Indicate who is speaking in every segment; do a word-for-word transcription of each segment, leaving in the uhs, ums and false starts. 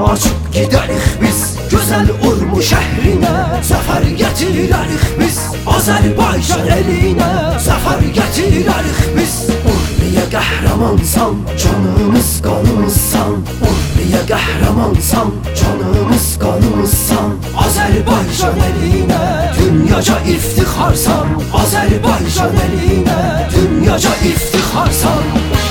Speaker 1: açıb gidərik biz gözəl Urmu şəhrinə. Zəfər gətirərik biz Azərbaycan elinə. Zəfər gətirərik biz. Urmiya qəhrəmansan, canımız qanımızsan. Urmiya qəhrəmansan, canımız qanımızsan. Azərbaycan elinə dünyaca iftixarsan. Azərbaycan elinə dünyaca iftixarsan.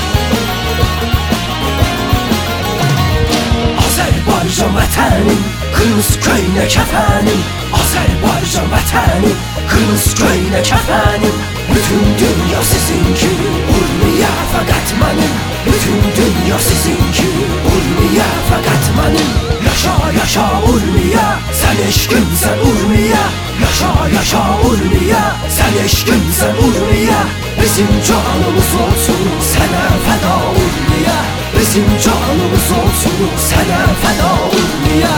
Speaker 1: Azərbaycan vətənim, qırmızı köynə kəfənim. Azərbaycan vətənim, qırmızı köynə kəfənim. Bütün dünya sizinki, Urmiya fəqət mənim. Bütün dünya sizinki, Urmiya fəqət mənim. Yaşa, yaşa Urmiya, sən eşqimsən Urmiya. Yaşa, yaşa Urmiya, sən eşqimsən Urmiya. Bizim canımız olsun, sənə fəda Urmiya. Bizim canımız olsun, sənə fəda Urmiya.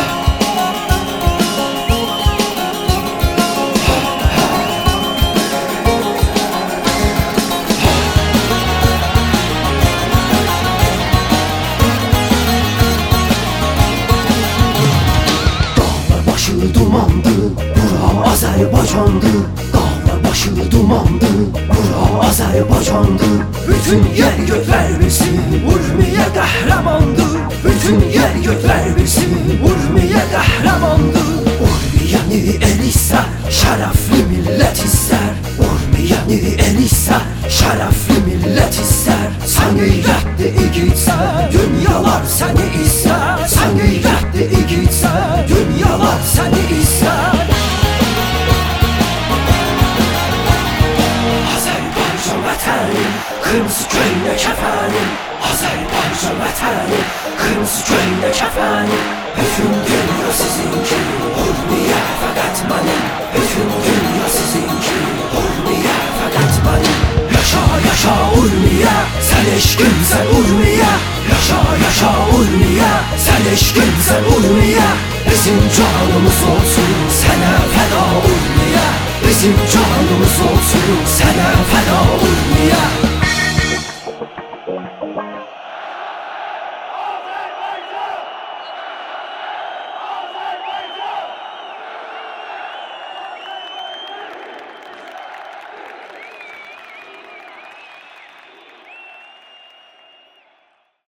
Speaker 1: Dağlar başı dumandı, bura Azərbaycandı. Dağlar başı dumandı, bura Azərbaycandı. Bütün yer göklər bilsin, Urmiya qəhrəmandır. Bütün yer göklər bilsin, Urmiya qəhrəmandır. Urmiyəni el isə şərəfli millət istər. Urmiyəni el isə şərəfli millət istər. Sən qeyrətli igidsən, dünyalar səni istər. Sən qeyrətli igidsən, dünyalar səni istər. Azərbaycan vətənim, qırmızı köynə kəfənim. Azərbaycan vətənim, qırmızı köynə kəfənim. Bütün dünya sizinki, Urmiya fəqət mənim. Bütün dünya sizinki, Urmiya fəqət mənim. Yaşa, yaşa Urmiya, sən eşqimsən Urmiya. Yaşa, yaşa Urmiya, sən eşqimsən Urmiya. Bizim canımız olsun, sənə fəda Urmiya. Bizim canımız olsun, sənə fəda Urmiya.